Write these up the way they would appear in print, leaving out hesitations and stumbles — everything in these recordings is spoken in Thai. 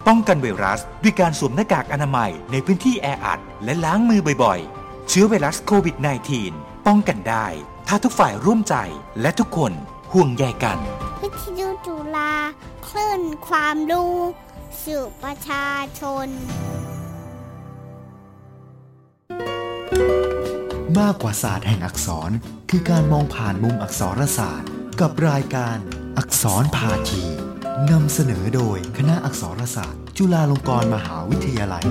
ป้องกันไวรัสด้วยการสวมหน้ากากอนามัยในพื้นที่แออัดและล้างมือบ่อยๆเชื้อไวรัสโควิด -19 ป้องกันได้ถ้าทุกฝ่ายร่วมใจและทุกคนห่วงใยกันวิทยุจุฬาคลื่นความรู้สู่ประชาชนมากกว่าศาสตร์แห่งอักษรคือการมองผ่านมุมอักษรศาสตร์กับรายการอักษรพาทีนำเสนอโดยคณะอักษรศาสตร์จุฬาลงกรณ์มหาวิทยาลัย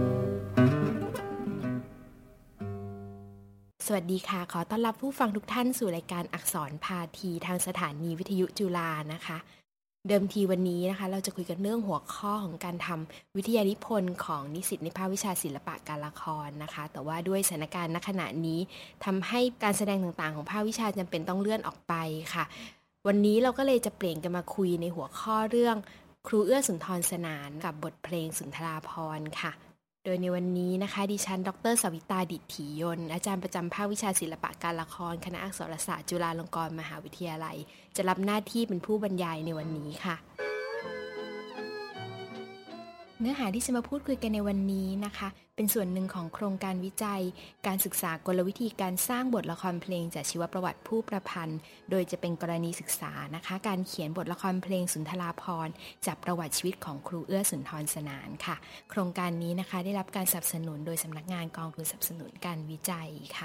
สวัสดีค่ะขอต้อนรับผู้ฟังทุกท่านสู่รายการอักษรพาทีทางสถานีวิทยุจุฬานะคะเดิมทีวันนี้นะคะเราจะคุยกันเรื่องหัวข้อของการทำวิทยานิพนธ์ของนิสิตในภาควิชาศิลปะการละครนะคะแต่ว่าด้วยสถานการณ์ณขณะนี้ทำให้การแสดงต่างๆของภาควิชาจำเป็นต้องเลื่อนออกไปค่ะวันนี้เราก็เลยจะเปลี่ยนกันมาคุยในหัวข้อเรื่องครูเอื้อสุนทรสนานกับบทเพลงสุนทราภรณ์ค่ะโดยในวันนี้นะคะดิฉันดร.สวิตาดิษฐียนต์อาจารย์ประจำภาควิชาศิลปะการละครคณะอักษรศาสตร์จุฬาลงกรณ์มหาวิทยาลัยจะรับหน้าที่เป็นผู้บรรยายในวันนี้ค่ะเนื้อหาที่จะมาพูดคุยกันในวันนี้นะคะเป็นส่วนหนึ่งของโครงการวิจัยการศึกษากลวิธีการสร้างบทละครเพลงจากชีวประวัติผู้ประพันธ์โดยจะเป็นกรณีศึกษานะคะการเขียนบทละครเพลงสุนทราภรณ์จากประวัติชีวิตของครูเอื้อสุนทรสนานค่ะโครงการนี้นะคะได้รับการสนับสนุนโดยสำนักงานกองทุนสนับสนุนการวิจัยค่ะ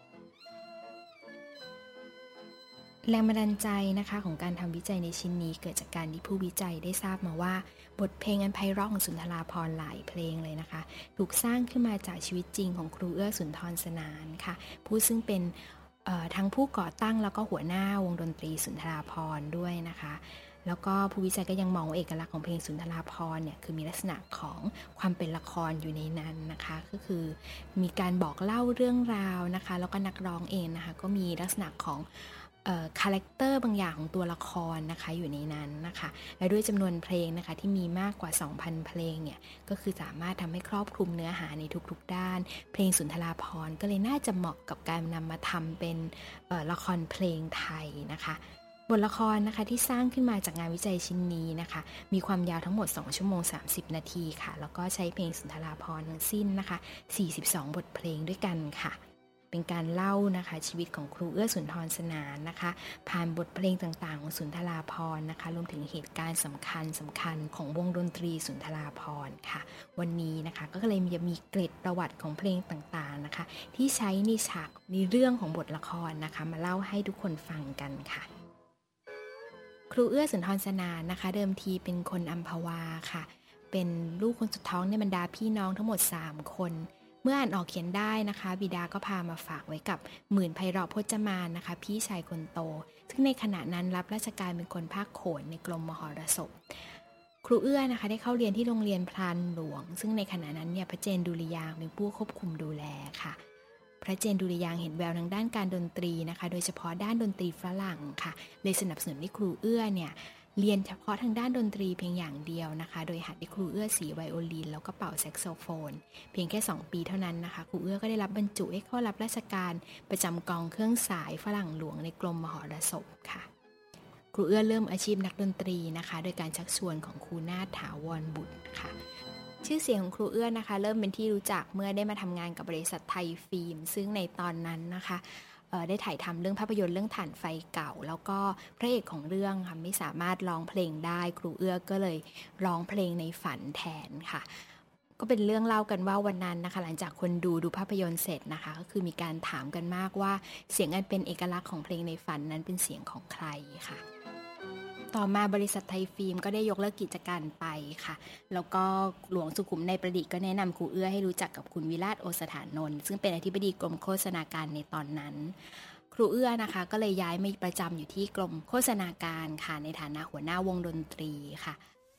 แรงบันดาลใจนะคะของการทำวิจัยในชิ้นนี้เกิดจากการที่ผู้วิจัยได้ทราบมาว่าบทเพลงอันไพเราะของสุนทราภรณ์หลายเพลงเลยนะคะถูกสร้างขึ้นมาจากชีวิตจริงของครูเอื้อสุนทรสนานค่ะผู้ซึ่งเป็นทั้งผู้ก่อตั้งแล้วก็หัวหน้าวงดนตรีสุนทราภรณ์ด้วยนะคะแล้วก็ผู้วิจัยก็ยังมองว่าเอกลักษณ์ของเพลงสุนทราภรณ์เนี่ยคือมีลักษณะของความเป็นละครอยู่ในนั้นนะคะก็คือมีการบอกเล่าเรื่องราวนะคะแล้วก็นักร้องเองนะคะก็มีลักษณะของคาแรคเตอร์บางอย่างของตัวละครนะคะอยู่ในนั้นนะคะและด้วยจำนวนเพลงนะคะที่มีมากกว่า 2,000 เพลงเนี่ยก็คือสามารถทำให้ครอบคลุมเนื้อหาในทุกๆด้านเพลงสุนทราภรณ์ก็เลยน่าจะเหมาะกับการนำมาทำเป็นละครเพลงไทยนะคะบทละครนะคะที่สร้างขึ้นมาจากงานวิจัยชิ้นนี้นะคะมีความยาวทั้งหมด2ชั่วโมง30นาทีค่ะแล้วก็ใช้เพลงสุนทราภรณ์ทั้งสิ้นนะคะ42บทเพลงด้วยกันค่ะเป็นการเล่านะคะชีวิตของครูเอื้อสุนทรสนานนะคะผ่านบทเพลงต่างๆของสุนทราภรณ์นะคะรวมถึงเหตุการณ์สำคัญของวงดนตรีสุนทราภรณ์ค่ะวันนี้นะคะก็เลยจะมีเกร็ดประวัติของเพลงต่างๆนะคะที่ใช้ในฉากในเรื่องของบทละครนะคะมาเล่าให้ทุกคนฟังกันค่ะครูเอื้อสุนทรสนานนะคะเดิมทีเป็นคนอัมพวาค่ะเป็นลูกคนสุดท้องในบรรดาพี่น้องทั้งหมด3คนเมื่ออ่านออกเขียนได้นะคะบิดาก็พามาฝากไว้กับหมื่นไพเราะพจมานนะคะพี่ชายคนโตซึ่งในขณะนั้นรับราชการเป็นคนภาคโขนในกรมมหรสพครูเอื้อนะคะได้เข้าเรียนที่โรงเรียนพลานหลวงซึ่งในขณะนั้นเนี่ยพระเจนดุริยางค์เป็นผู้ควบคุมดูแลค่ะพระเจนดุริยางค์เห็นแววทางด้านการดนตรีนะคะโดยเฉพาะด้านดนตรีฝรั่งค่ะเลยสนับสนุนให้ครูเอื้อเนี่ยเรียนเฉพาะทางด้านดนตรีเพียงอย่างเดียวนะคะโดยหัดให้ครูเอื้อสีไวโอลินแล้วก็เป่าแซกโซโฟนเพียงแค่2ปีเท่านั้นนะคะครูเอื้อก็ได้รับบรรจุให้เข้ารับราชการประจำกองเครื่องสายฝรั่งหลวงในกรมมหรสพค่ะครูเอื้อเริ่มอาชีพนักดนตรีนะคะโดยการชักชวนของครูนาถถาวรบุตรค่ะชื่อเสียงของครูเอื้อนะคะเริ่มเป็นที่รู้จักเมื่อได้มาทำงานกับบริษัทไทยฟิล์มซึ่งในตอนนั้นนะคะได้ถ่ายทำเรื่องภาพยนตร์เรื่องถ่านไฟเก่าแล้วก็พระเอกของเรื่องค่ะไม่สามารถร้องเพลงได้ครูเอื้อก็เลยร้องเพลงในฝันแทนค่ะก็เป็นเรื่องเล่ากันว่าวันนั้นนะคะหลังจากคนดูภาพยนตร์เสร็จนะคะก็คือมีการถามกันมากว่าเสียงอันเป็นเอกลักษณ์ของเพลงในฝันนั้นเป็นเสียงของใครค่ะต่อมาบริษัทไทยฟิล์มก็ได้ยกเลิกกิจการไปค่ะแล้วก็หลวงสุขุมในประดิษฐ์ก็แนะนำครูเอื้อให้รู้จักกับคุณวิราชโอสถานนท์ซึ่งเป็นอธิบดีกรมโฆษณาการในตอนนั้นครูเอื้อนะคะก็เลยย้ายมาประจำอยู่ที่กรมโฆษณาการค่ะในฐานะหัวหน้าวงดนตรีค่ะ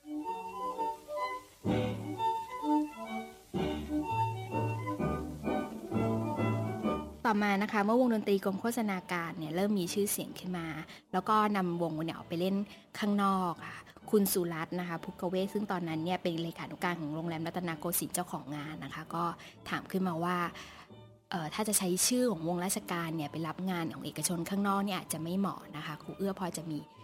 ต่อมานะคะเมื่อวงดนตรีกรมโฆษณาการเนี่ยเริ่มมีชื่อเสียงขึ้นมาแล้วก็นำวงเนี่ยออกไปเล่นข้างนอกค่ะคุณสุรัตน์นะคะพุกเวศซึ่งตอนนั้นเนี่ยเป็นเลขานุการของโรงแรมรัตนโกสินทร์เจ้าของงานนะคะก็ถามขึ้นมาว่าถ้าจะใช้ชื่อของวงราชการเนี่ยไปรับงานของเอกชนข้างนอกเนี่ยอาจจะไม่เหมาะนะคะครูเอื้อพอจะมี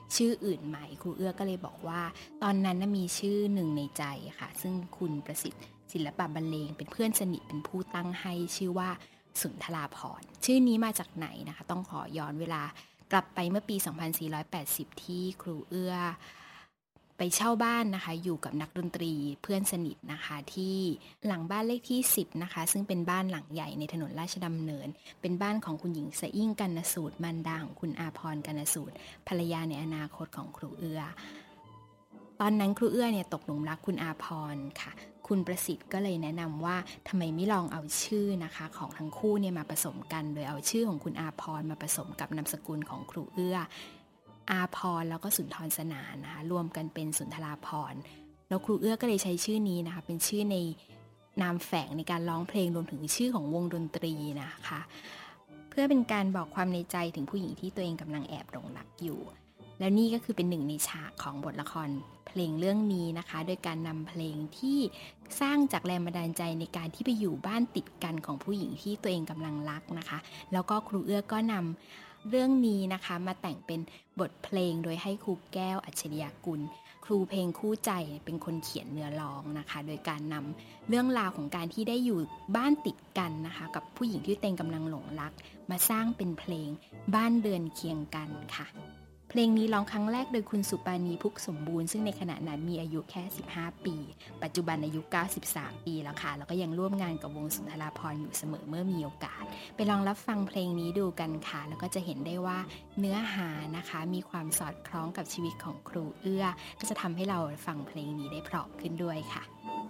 ชื่ออื่นไหมครูเอื้อก็เลยบอกว่าตอนนั้นมีชื่อหนึ่งในใจค่ะซึ่งคุณประสิทธิ์ศิลปะบรรเลงเป็นเพื่อนสนิทเป็นผู้ตั้งให้ชื่อว่าสุนทราภรณ์ชื่อนี้มาจากไหนนะคะต้องขอย้อนเวลากลับไปเมื่อปี 2480 ที่ครูเอื้อไปเช่าบ้านนะคะอยู่กับนักดนตรีเพื่อนสนิทนะคะที่หลังบ้านเลขที่10นะคะซึ่งเป็นบ้านหลังใหญ่ในถนนราชดำเนินเป็นบ้านของคุณหญิงสะอิ่งกรรณสูตรมารดาของคุณอาภรณ์กรรณสูตรภรรยาในอนาคตของครูเอื้อตอนนั้นครูเอื้อเนี่ยตกหลุมรักคุณอาภรณ์ค่ะคุณประสิทธิ์ก็เลยแนะนำว่าทำไมไม่ลองเอาชื่อนะคะของทั้งคู่เนี่ยมาผสมกันโดยเอาชื่อของคุณอาภรณ์มาผสมกับนามสกุลของครูเอื้ออาภรณ์แล้วก็สุนทรสนานนะคะรวมกันเป็นสุนทราภรณ์แล้วครูเอื้อก็เลยใช้ชื่อนี้นะคะเป็นชื่อในนามแฝงในการร้องเพลงรวมถึงชื่อของวงดนตรีนะคะเพื่อเป็นการบอกความในใจถึงผู้หญิงที่ตัวเองกำลังแอบหลงรักอยู่แล้วนี่ก็คือเป็นหนึ่งในฉากของบทละครเพลงเรื่องนี้นะคะโดยการนำเพลงที่สร้างจากแรงบันดาลใจในการที่ไปอยู่บ้านติดกันของผู้หญิงที่ตัวเองกำลังรักนะคะแล้วก็ครูเอื้อก็นำเรื่องนี้นะคะมาแต่งเป็นบทเพลงโดยให้ครูแก้วอัจฉริยกุลครูเพลงคู่ใจเป็นคนเขียนเนื้อร้องนะคะโดยการนำเรื่องราวของการที่ได้อยู่บ้านติดกันนะคะกับผู้หญิงที่ตัวเองกำลังหลงรักมาสร้างเป็นเพลงบ้านเรือนเคียงกันค่ะเพลงนี้ร้องครั้งแรกโดยคุณสุปานีพุกสมบูรณ์ซึ่งในขณะนั้นมีอายุแค่15ปีปัจจุบันอายุ93ปีแล้วค่ะแล้วก็ยังร่วมงานกับวงสุนทราภรณ์อยู่เสมอเมื่อมีโอกาสไปลองรับฟังเพลงนี้ดูกันค่ะแล้วก็จะเห็นได้ว่าเนื้อหานะคะมีความสอดคล้องกับชีวิตของครูเอื้อก็จะทำให้เราฟังเพลงนี้ได้เพราะขึ้นด้วยค่ะ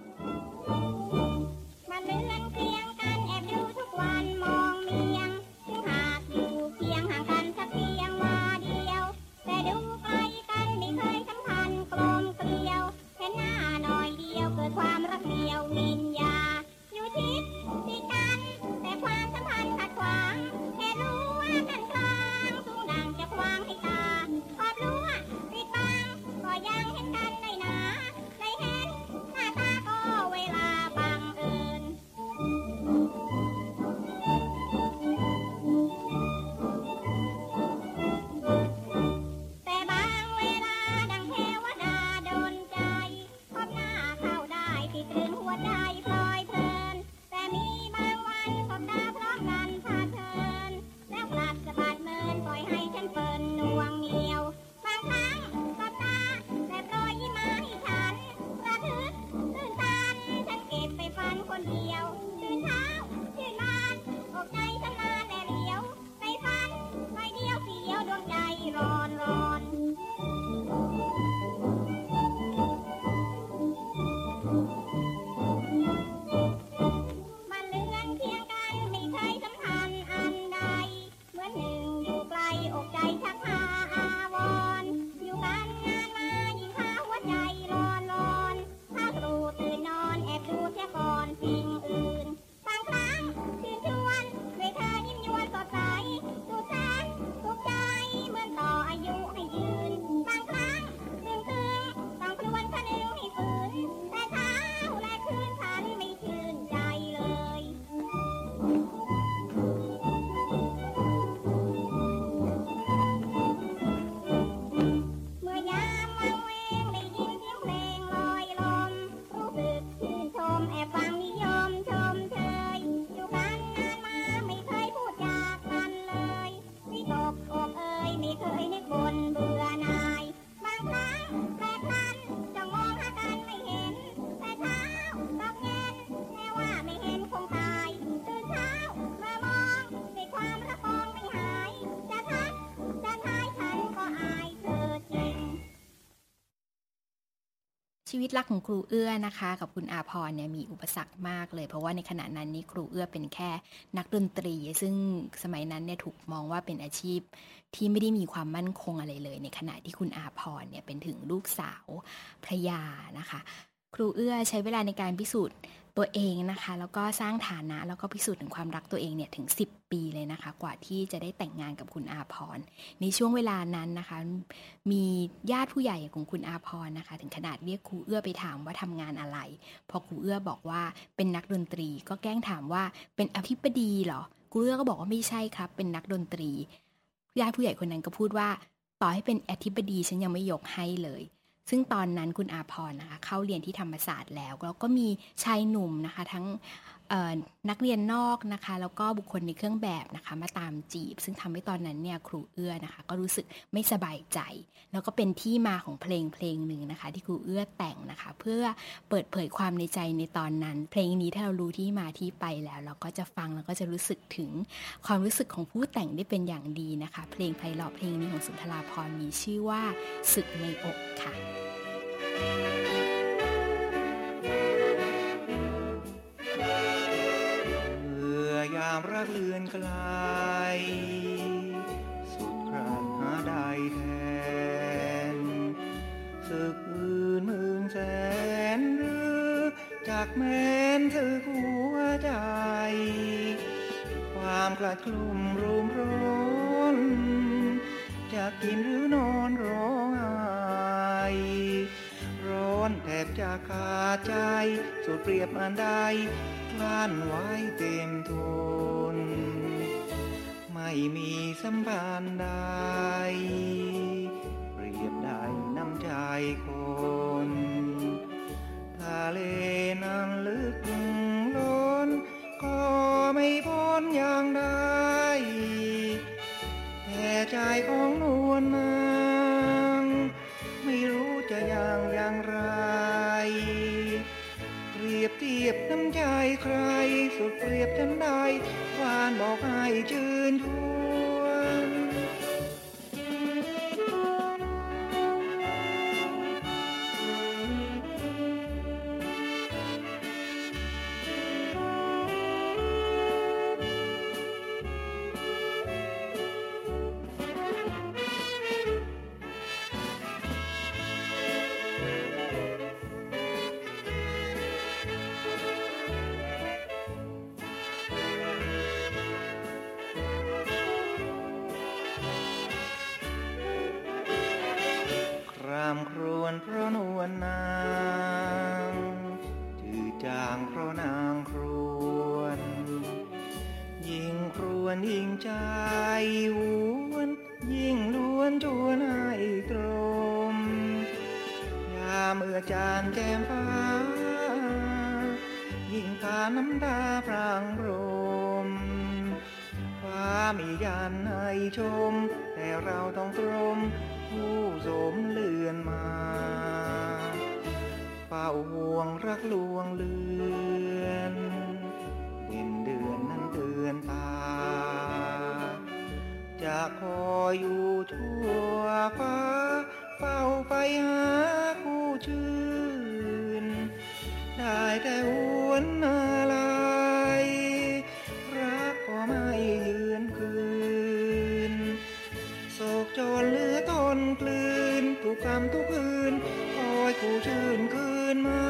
มาเลื่อนเคียงกันแอบดูทุกวันมองเมียงถึงหากอยู่เพียงห่างกันสักเพียงวาเดียวแต่ดูไกลกันไม่เคยสัมพันธ์กลมเกลียวแค่หน้าหน่อยเดียวเกิดความรักเดียววิญญาอยู่ชิดติดกันแต่ความสัมพันธ์ขัดขวางแค่รู้ว่ากันกลางสูงดังจะขวางให้ตาความรู้ปิดบังก็ยังเห็นกันในหนาในเห็นหน้าตาก็เวลาบังเอิญแต่บางเวลาดังเทวดาดลใจพบหน้าเข้าได้ที่ตรึงหัวใจพลอยเพลินแต่มีบางวันพบตาพร้อมกันพาเทินแล้วกลับสะบัดเมินปล่อยให้ฉันเปิ่นหน่วงเหนียวบางครั้งตาตาแต่ปล่อยยิ้มมาให้ฉันกระทึกตื่นตันฉันเก็บไปฝันคนเดียวตื่นเช้าชื่นบานอกใจฉันนานแน่เดียวไปฝันหน่อยเดียวเสียวดวงใจร้อนร้อนมันเลื่อนเคียงกันไม่เคยสัมพันธ์อันใดเหมือนหนึ่งอยู่ไกลอกใจชักพาอาวรณ์อยู่กันนานมายิ่งพาหัวใจร้อนร้อนถ้าครูตื่นนอนแอบดูเสียก่อนสิ่งอื่นบางครั้งชื่นชวนด้วยเธอยิ้มยวนสดใสสุขสันต์สุขใจเหมือนต่ออายุให้ยืนบางครั้งตึงต้องครวญคะนึงให้ฝืนแต่เช้าและคืนฉันไม่ชื่นใจเลยเมื่อยามวังเวงได้ยินเสียงเพลงลอยลมรู้สึกชื่นชมแอบฟังนิยมชมเชยอยู่กันนานมาไม่เคยพูดจากกันเลยวิตกอกเอ่ยไม่เคยนึกบ่นเบื่อหน่ายบางครั้งแปลกพลันจะมองหากันไม่เห็นแต่เช้าตกเย็นแม้ว่าไม่เห็นคงตายตื่นเช้ามามองด้วยความรักมองไม่หายจะทักจะทายฉันก็อายเธอจริงชีวิตรักของครูเอื้อนะคะกับคุณอาภรณ์เนี่ยมีอุปสรรคมากเลยเพราะว่าในขณะนั้นนี่ครูเอื้อเป็นแค่นักดนตรีซึ่งสมัยนั้นเนี่ยถูกมองว่าเป็นอาชีพที่ไม่ได้มีความมั่นคงอะไรเลยในขณะที่คุณอาภรณ์เนี่ยเป็นถึงลูกสาวพระยานะคะครูเอื้อใช้เวลาในการพิสูจน์ตัวเองนะคะแล้วก็สร้างฐานะแล้วก็พิสูจน์ถึงความรักตัวเองเนี่ยถึง10 ปีเลยนะคะกว่าที่จะได้แต่งงานกับคุณอาภรณ์ในช่วงเวลานั้นนะคะมีญาติผู้ใหญ่ของคุณอาภรณ์นะคะถึงขนาดเรียกครูเอื้อไปถามว่าทำงานอะไรพอครูเอื้อบอกว่าเป็นนักดนตรีก็แกล้งถามว่าเป็นอธิบดีเหรอครูเอื้อก็บอกว่าไม่ใช่ครับเป็นนักดนตรีญาติผู้ใหญ่คนนั้นก็พูดว่าต่อให้เป็นอธิบดีฉันยังไม่ยกให้เลยซึ่งตอนนั้นคุณอาภรณ์นะคะเข้าเรียนที่ธรรมศาสตร์แล้วก็มีชายหนุ่มนะคะทั้งนักเรียนนอกนะคะแล้วก็บุคคลในเครื่องแบบนะคะมาตามจีบซึ่งทำให้ตอนนั้นเนี่ยครูเอื้อนะคะก็รู้สึกไม่สบายใจแล้วก็เป็นที่มาของเพลงหนึ่งนะคะที่ครูเอื้อแต่งนะคะเพื่อเปิดเผยความในใจในตอนนั้นเพลงนี้ถ้าเรารู้ที่มาที่ไปแล้วเราก็จะฟังแล้วก็จะรู้สึกถึงความรู้สึกของผู้แต่งได้เป็นอย่างดีนะคะเพลงไพเราะเพลงนี้ของสุนทราภรณ์มีชื่อว่าศึกในอกค่ะยามรักเลือนไกลสุดคราหาได้แทนศึกอื่นหมื่นแสนหรือจากแม้นถึกหัวใจความกลัดกลุ่มรุมร้อนจะกินหรือนอนร้องไห้ร้อนแทบจะขาดใจสุดเปรียบอันใดกลั้นไว้เต็มทนไม่มีสัมพันธ์ใดเปรียบได้น้ำใจคนทะเลนั้นลึกล้นก็ไม่พ้นอย่างใดแต่ใจของนวลนางไม่รู้จะอย่างไรเปรียบเทียบน้ำใจใครสุดเปรียบฉันได้วานบอกให้ชื่นชวนครวญเพราะนวลนางจืดจางเพราะนางครวนยิ่งครวนยิ่งใจหวนยิ่งล้วนชวนให้ตรมยามเมื่อจานแจ่มฟ้ายิ่งพาน้ำตาพรางพรมฟ้ามียันให้ชมแต่เราต้องตรมผู้สมเลือนมาเฝ้าห่วงรักลวงเลือนเด่นเดือนนั้นเตือนตาจะคอยอยู่ทั่วฟ้าเฝ้าไปหาคู่ชื่นได้แต่หวนอะไรรักก็ไม่ยืนคืนโศกจรเหลือทนกลืนทุกคำทุกคืนคอยคู่ชื่นคืนมา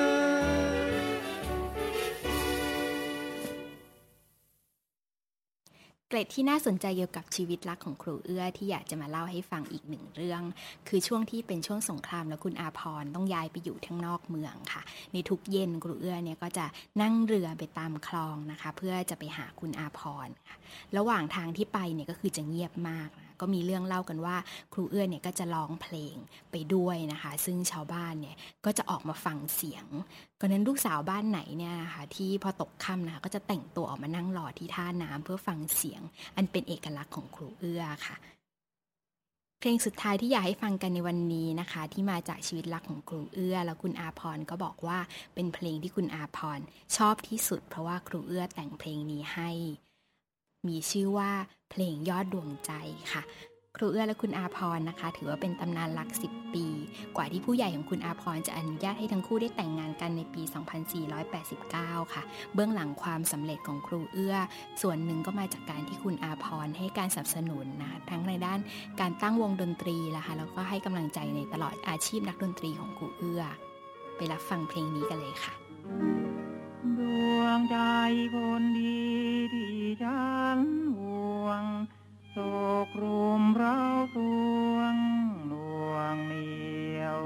เกร็ดที่น่าสนใจเกี่ยวกับชีวิตรักของครูเอื้อที่อยากจะมาเล่าให้ฟังอีกหนึ่งเรื่องคือช่วงที่เป็นช่วงสงครามแล้วคุณอาภรณ์ต้องย้ายไปอยู่ทั้งนอกเมืองค่ะในทุกเย็นครูเอื้อเนี่ยก็จะนั่งเรือไปตามคลองนะคะเพื่อจะไปหาคุณอาภรณ์ค่ะระหว่างทางที่ไปเนี่ยก็คือจะเงียบมากก็มีเรื่องเล่ากันว่าครูเอื้อเนี่ยก็จะร้องเพลงไปด้วยนะคะซึ่งชาวบ้านเนี่ยก็จะออกมาฟังเสียงก็นั้นลูกสาวบ้านไหนเนี่ยนะคะที่พอตกค่ำนะคะก็จะแต่งตัวออกมานั่งรอที่ท่าน้ำเพื่อฟังเสียงอันเป็นเอกลักษณ์ของครูเอื้อค่ะเพลงสุดท้ายที่อยากให้ฟังกันในวันนี้นะคะที่มาจากชีวิตรักของครูเอื้อแล้วคุณอาภรณ์ก็บอกว่าเป็นเพลงที่คุณอาภรณ์ชอบที่สุดเพราะว่าครูเอื้อแต่งเพลงนี้ให้มีชื่อว่าเพลงยอดดวงใจค่ะครูเอื้อและคุณอาภรณ์นะคะถือว่าเป็นตำนานรัก10 ปีกว่าที่ผู้ใหญ่ของคุณอาภรณ์จะอนุญาตให้ทั้งคู่ได้แต่งงานกันในปี 2489 ค่ะเบื้องหลังความสำเร็จของครูเอื้อส่วนหนึ่งก็มาจากการที่คุณอาภรณ์ให้การสนับสนุนนะทั้งในด้านการตั้งวงดนตรีนะคะแล้วก็ให้กำลังใจในตลอดอาชีพนักดนตรีของครูเอื้อไปรับฟังเพลงนี้กันเลยค่ะดวงใจคนดีที่ฉันห่วงโศกรุมเราสวงหน่วงเหนียว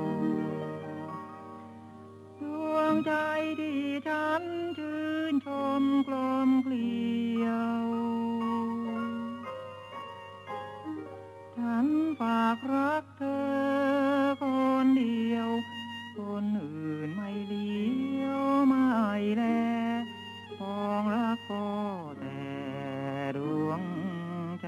ดวงใจที่ฉันชื่นชมกลมเกลียวฉันฝากรักเธอคนเดียวคนอื่นไม่เลี้ยวไม่แลปองรักก็แต่ดวงใจ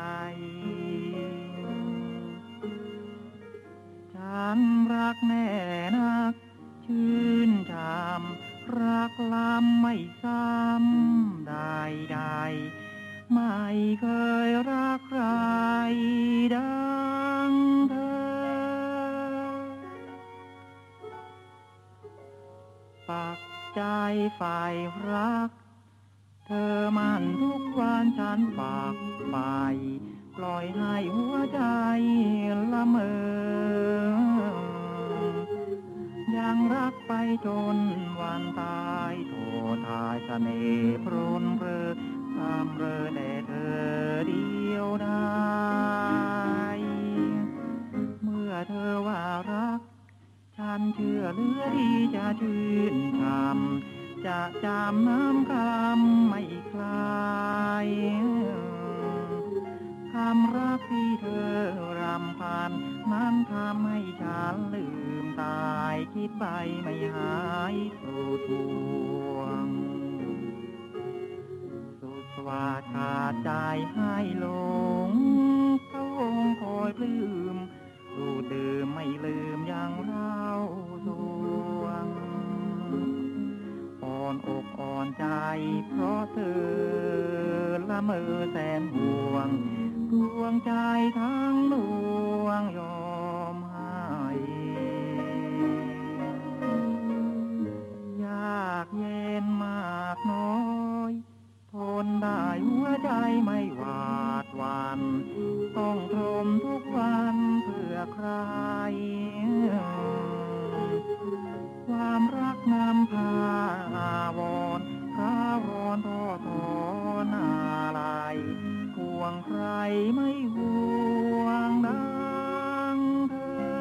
ฉันรักแน่นักชื่นชมรักล้ำไม่ซ้ำใดๆไม่เคยรักใครดังเธอปักใจฝ่ายรักเธอมันทุกวันฉันฝากไปปล่อยให้หัวใจละเมอยังรักไปจนวันตายโทษทายเสน่ห์พรุนเร่อทำเร่อแต่เธอเดียวได้เมื่อเธอว่ารักฉันเชื่อเหลือดีจะชื่นชมจะจำน้ำคำไม่คลายคำรักที่เธอรำพันนั้นทำให้ฉันลืมตายคิดไปไม่หายสู่ทวงสุดสวาดขาดใจให้หลงพระองค์คอยปลื้มสู่ดื่มไม่ลืมอย่างเราสวงอ่อนอกอ่อนใจเพราะเธอละเมอแสนห่วงดวงใจทั้งดวงยอมให้ยากเย็นมากน้อยทนได้หัวใจไม่หวาดหวั่นต้องทนทุกวันเพื่อใครความรักนำพาอาวรณ์พระวรทอทอนอะไรห่วงใครไม่ห่วงดังเธ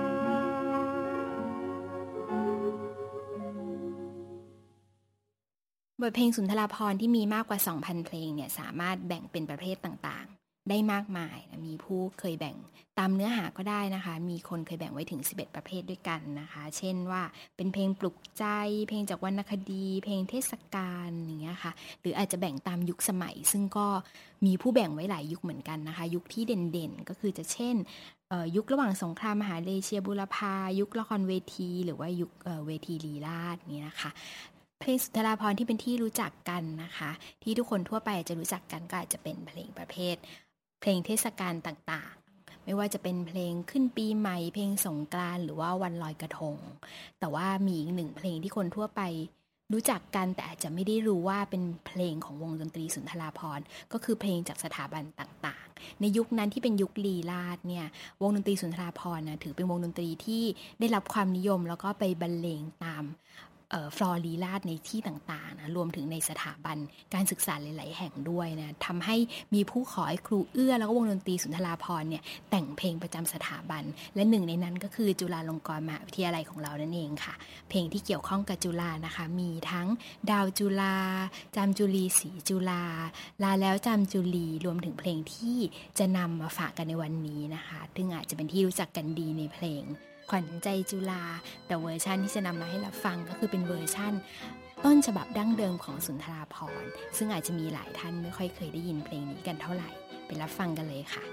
อบทเพลงสุนทราภรณ์ที่มีมากกว่า 2,000 เพลงเนี่ยสามารถแบ่งเป็นประเภทต่างๆได้มากมายนะมีผู้เคยแบ่งตามเนื้อหาก็ได้นะคะมีคนเคยแบ่งไว้ถึง11ประเภทด้วยกันนะคะเช่นว่าเป็นเพลงปลุกใจเพลงจากวรรณคดีเพลงเทศกาลอย่างเงี้ยค่ะหรืออาจจะแบ่งตามยุคสมัยซึ่งก็มีผู้แบ่งไว้หลายยุคเหมือนกันนะคะยุคที่เด่นๆก็คือจะเช่นยุคระหว่างสงครามมหาเลเซียบูรพายุคละครเวทีหรือว่ายุคเวทีลีลาศนี่นะคะเพลงสุนทราภรณ์ที่เป็นที่รู้จักกันนะคะที่ทุกคนทั่วไปจะรู้จักกันก็อาจจะเป็นเพลงประเภทเพลงเทศกาลต่างๆไม่ว่าจะเป็นเพลงขึ้นปีใหม่เพลงสงกรานต์หรือว่าวันลอยกระทงแต่ว่ามีอีกหนึ่งเพลงที่คนทั่วไปรู้จักกันแต่อาจจะไม่ได้รู้ว่าเป็นเพลงของวงดนตรีสุนทราภรณ์ก็คือเพลงจากสถาบันต่างๆในยุคนั้นที่เป็นยุคลีลาศเนี่ยวงดนตรีสุนทราภรณ์นะถือเป็นวงดนตรีที่ได้รับความนิยมแล้วก็ไปบรรเลงตามฟลอร์ลีลาศในที่ต่างๆนะรวมถึงในสถาบันการศึกษาหลายๆแห่งด้วยนะทำให้มีผู้ขอให้ครูเอื้อแล้วก็วงดนตรีสุนทราภรณ์เนี่ยแต่งเพลงประจำสถาบันและหนึ่งในนั้นก็คือจุฬาลงกรณ์มหาวิทยาลัยของเรานั่นเองค่ะเพลงที่เกี่ยวข้องกับจุฬานะคะมีทั้งดาวจุฬาจามจุลีศรีจุฬาลาแล้วจามจุลีรวมถึงเพลงที่จะนำมาฝากกันในวันนี้นะคะซึ่งอาจจะเป็นที่รู้จักกันดีในเพลงขวัญใจจุฬาแต่เวอร์ชันที่จะนำมาให้รับฟังก็คือเป็นเวอร์ชันต้นฉบับดั้งเดิมของสุนทราภรณ์ซึ่งอาจจะมีหลายท่านไม่ค่อยเคยได้ยินเพลงนี้กันเท่าไหร่ไปรับฟังกันเลยค่ะ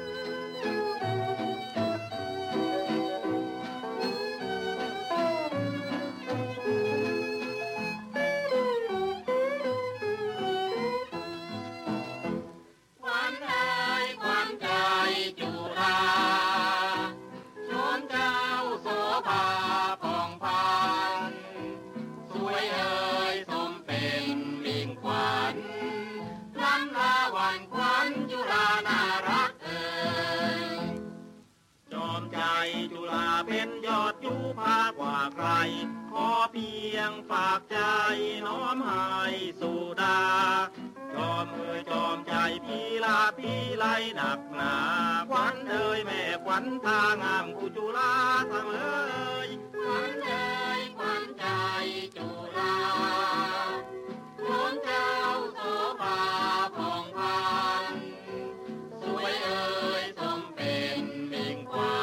ขอเพียงฝากใจน้อมให้สู่ดาจอมจอมใจพี่ลาพี่ไล่หนักหนาขวัญเอ่ยแม่ขวัญตางามกุจุฬาเสมอขวัญเอ่ยขวัญใจจุฬาขวัญเจ้าโสภาผ่องพันสวยเอ่ยสมเป็นมิ่งขวัญ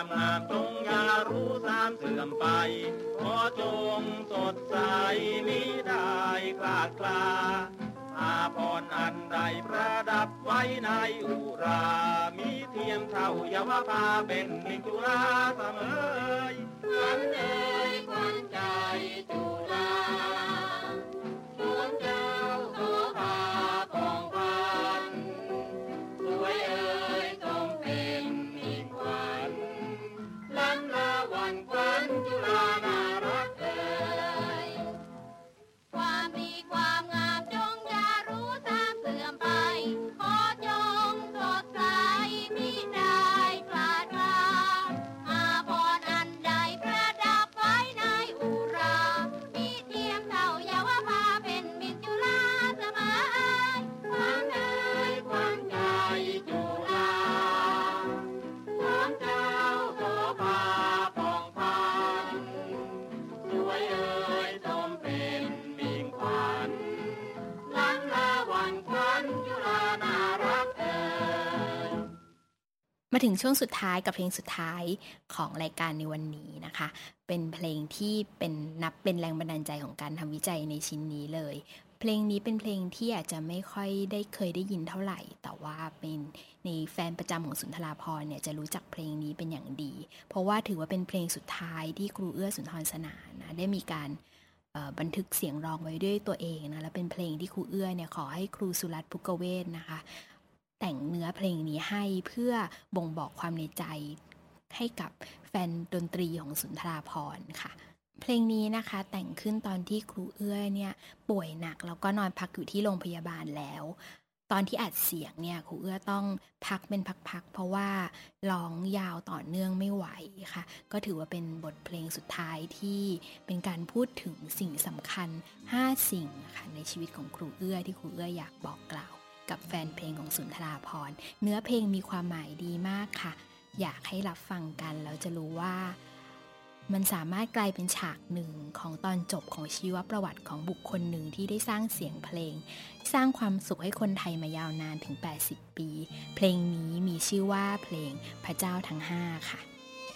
ความงามจงอย่ารู้สามเสื่อมไปขอจงสดใสมิได้คลาดคลาอาภรณ์อันใดประดับไว้ในอุรามีเทียมเท่าเยาวภาเป็นมิจุฬาเสมอขวัญเอ่ยขวัญใจจุฬาดวงเจ้าโสภาผ่องพันสวยเอ่ยทรงเป็นมีขวัญล้ำละวันขวัญจุฬาน่ารักเอ่ยความดีความงามจงอย่ารู้สามเสื่อมไปขอจงสดใสมิได้คลาดคลาอาภรณ์อันใดประดับไว้ในอุรามีเทียมเท่าเยาวภาเป็นมิตรจุฬาเสมอขวัญเอ่ยขวัญใจจุฬาดวงเจ้าโสภาผ่องพันสวยเอ่ยทรงเป็นมีขวัญล้ำละวันขวัญจุฬาน่ารักเอ่ยมาถึงช่วงสุดท้ายกับเพลงสุดท้ายของรายการในวันนี้นะคะเป็นเพลงที่นับเป็นแรงบันดาลใจของการทำวิจัยในชิ้นนี้เลยเพลงนี้เป็นเพลงที่อาจจะไม่ค่อยเคยได้ยินเท่าไหร่แต่ว่าเป็นในแฟนประจำของสุนทราภรณ์เนี่ยจะรู้จักเพลงนี้เป็นอย่างดีเพราะว่าถือว่าเป็นเพลงสุดท้ายที่ครูเอื้อสุนทรสนานนะได้มีการบันทึกเสียงร้องไว้ด้วยตัวเองนะและเป็นเพลงที่ครูเอื้อเนี่ยขอให้ครูสุรัตน์ ภุกเวศนะคะแต่งเนื้อเพลงนี้ให้เพื่อบ่งบอกความในใจให้กับแฟนดนตรีของสุนทราภรณ์ค่ะเพลงนี้นะคะแต่งขึ้นตอนที่ครูเอื้อเนี่ยป่วยหนักแล้วก็นอนพักอยู่ที่โรงพยาบาลแล้วตอนที่อัดเสียงเนี่ยครูเอื้อต้องพักเป็นพักๆเพราะว่าร้องยาวต่อเนื่องไม่ไหวค่ะก็ถือว่าเป็นบทเพลงสุดท้ายที่เป็นการพูดถึงสิ่งสำคัญ5สิ่งค่ะในชีวิตของครูเอื้อที่ครูเอื้ออยากบอกกล่าวกับแฟนเพลงของสุนทราภรณ์เนื้อเพลงมีความหมายดีมากค่ะอยากให้รับฟังกันแล้วจะรู้ว่ามันสามารถกลายเป็นฉากหนึ่งของตอนจบของชีวประวัติของบุคคลหนึ่งที่ได้สร้างเสียงเพลงสร้างความสุขให้คนไทยมายาวนานถึง80ปีเพลงนี้มีชื่อว่าเพลงพระเจ้าทั้ง5ค่ะ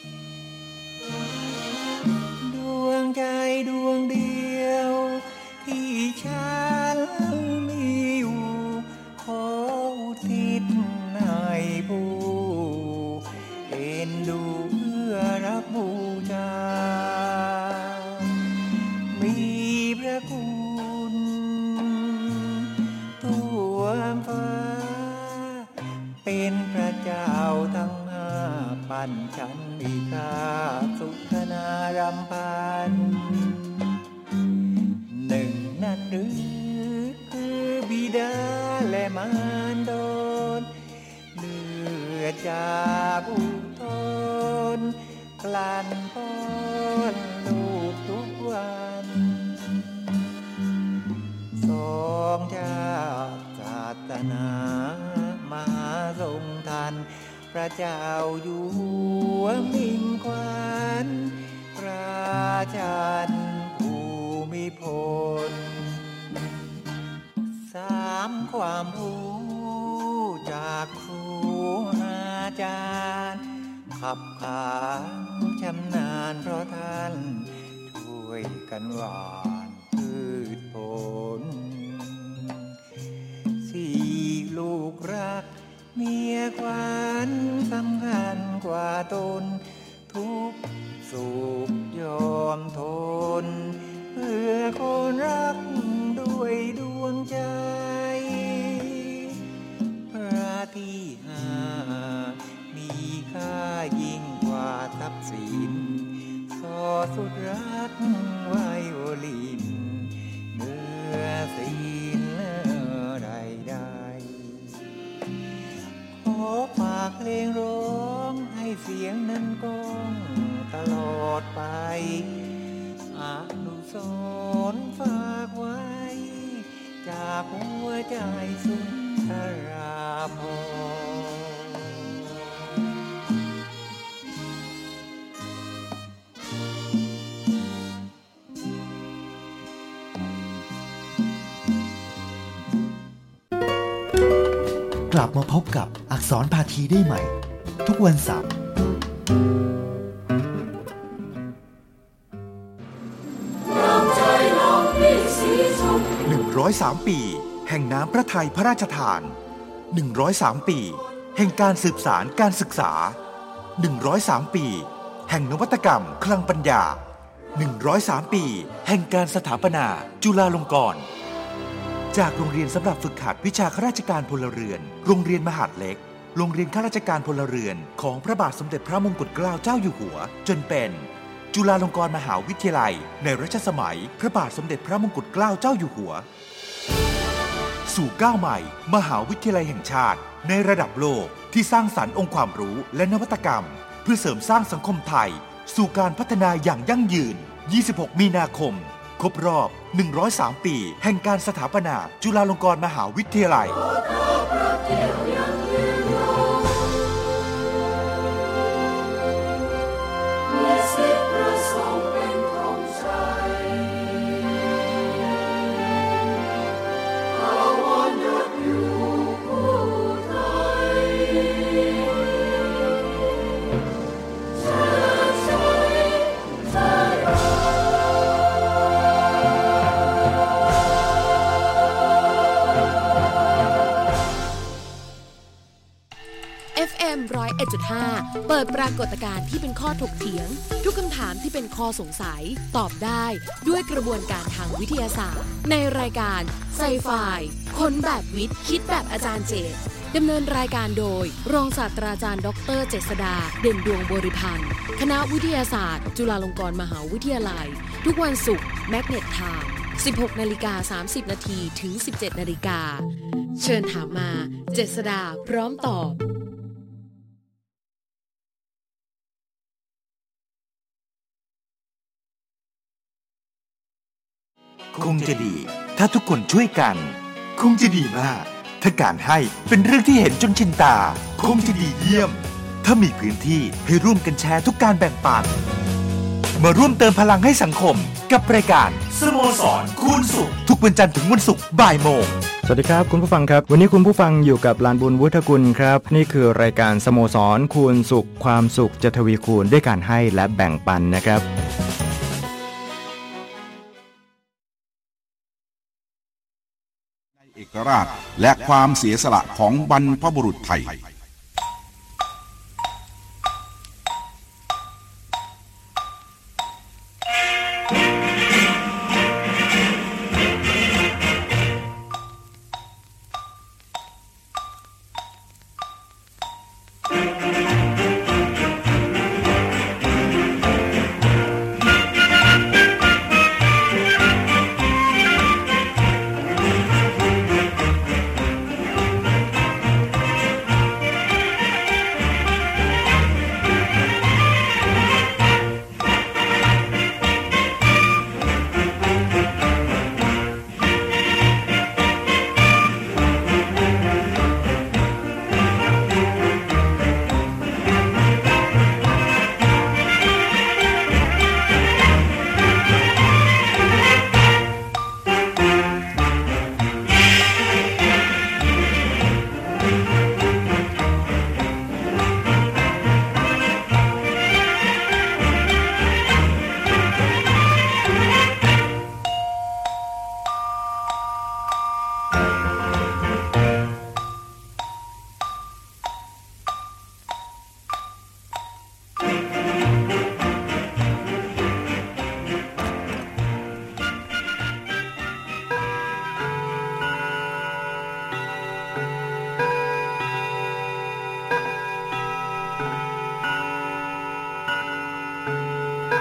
ดวงใจดวงเดียวที่ฉันมีอยู่ขออุทิศให้ผู้เอ็นดูเพื่อรับบูชามีพระคุณทั่วฟ้าเป็นพระเจ้าทั้ง5ปัญชันดิกาสุขนารำพันหนึ่งนั้นหรือคือบิดาและมารดาเลือดจากอุทนกลั่นป้อนลูกทุกวันสองชาติศาสนามหาทรงทันพระเจ้าอยู่หัวมิ่งขวัญราชันภูมิพลสามความรู้จากครูอาจารย์ขับขานชำนาญเพราะท่านช่วยกันหวานพืชผลสี่ลูกรักเมียขวัญสำคัญกว่าตนทุกสุขยอมทนเพื่อคนรักด้วยดวงใจพระที่มีค่ายิ่งกว่าทรัพย์สินสอสุดรักไวโอลินเมื่อสิ้นใดๆขอฝากเพลงร้องให้เสียงนั้นก้องตลอดไปอนุสรณ์ฝากไว้จากหัวใจสุนทราภรณ์กลับมาพบกับอักษรภาคีได้ใหม่ทุกวันเสาร์ 103 ปีแห่งน้ำพระทัยพระราชทาน103 ปีแห่งการสืบสานการศึกษา103 ปีแห่งนวัตกรรมคลังปัญญา103 ปีแห่งการสถาปนาจุฬาลงกรณ์จากโรงเรียนสำหรับฝึกหัดวิชาข้าราชการพลเรือนโรงเรียนมหาดเล็กโรงเรียนข้าราชการพลเรือนของพระบาทสมเด็จพระมงกุฎเกล้าเจ้าอยู่หัวจนเป็นจุฬาลงกรณ์มหาวิทยาลัยในรัชสมัยพระบาทสมเด็จพระมงกุฎเกล้าเจ้าอยู่หัวสู่ก้าวใหม่มหาวิทยาลัยแห่งชาติในระดับโลกที่สร้างสรรค์องค์ความรู้และนวัตกรรมเพื่อเสริมสร้างสังคมไทยสู่การพัฒนาอย่างยั่งยืน26 มีนาคมครบรอบ103 ปีแห่งการสถาปนาจุฬาลงกรณ์มหาวิทยาลัย FM 101.5 เปิดปรากฏการณ์ที่เป็นข้อถกเถียงทุกคำถามที่เป็นข้อสงสัยตอบได้ด้วยกระบวนการทางวิทยาศาสตร์ในรายการไซไฟค้นแบบวิทย์คิดแบบอาจารย์เจตดำเนินรายการโดยรองศาสตราจารย์ดร.เจษฎาเด่นดวงบริพันธ์คณะวิทยาศาสตร์จุฬาลงกรณ์มหาวิทยาลัยทุกวันศุกร์แมกเนตไทม์ 16:30 น. ถึง 17:00 น. เชิญถามมาเจษฎาพร้อมตอบคงจะดีถ้าทุกคนช่วยกันคงจะดีมากถ้าการให้เป็นเรื่องที่เห็นจนชินตาคงจะดีเยี่ยมถ้ามีพื้นที่ให้ร่วมกันแชร์ทุกการแบ่งปันมาร่วมเติมพลังให้สังคมกับรายการสโมสรคูณสุขทุกวันจันทร์ถึงวันศุกร์บ่ายโมงสวัสดีครับคุณผู้ฟังครับวันนี้คุณผู้ฟังอยู่กับลานบุญวุฒิกุลครับนี่คือรายการสโมสรคูณสุขความสุขจะทวีคูณด้วยการให้และแบ่งปันนะครับเอกราชและความเสียสละของบรรพบุรุษไทย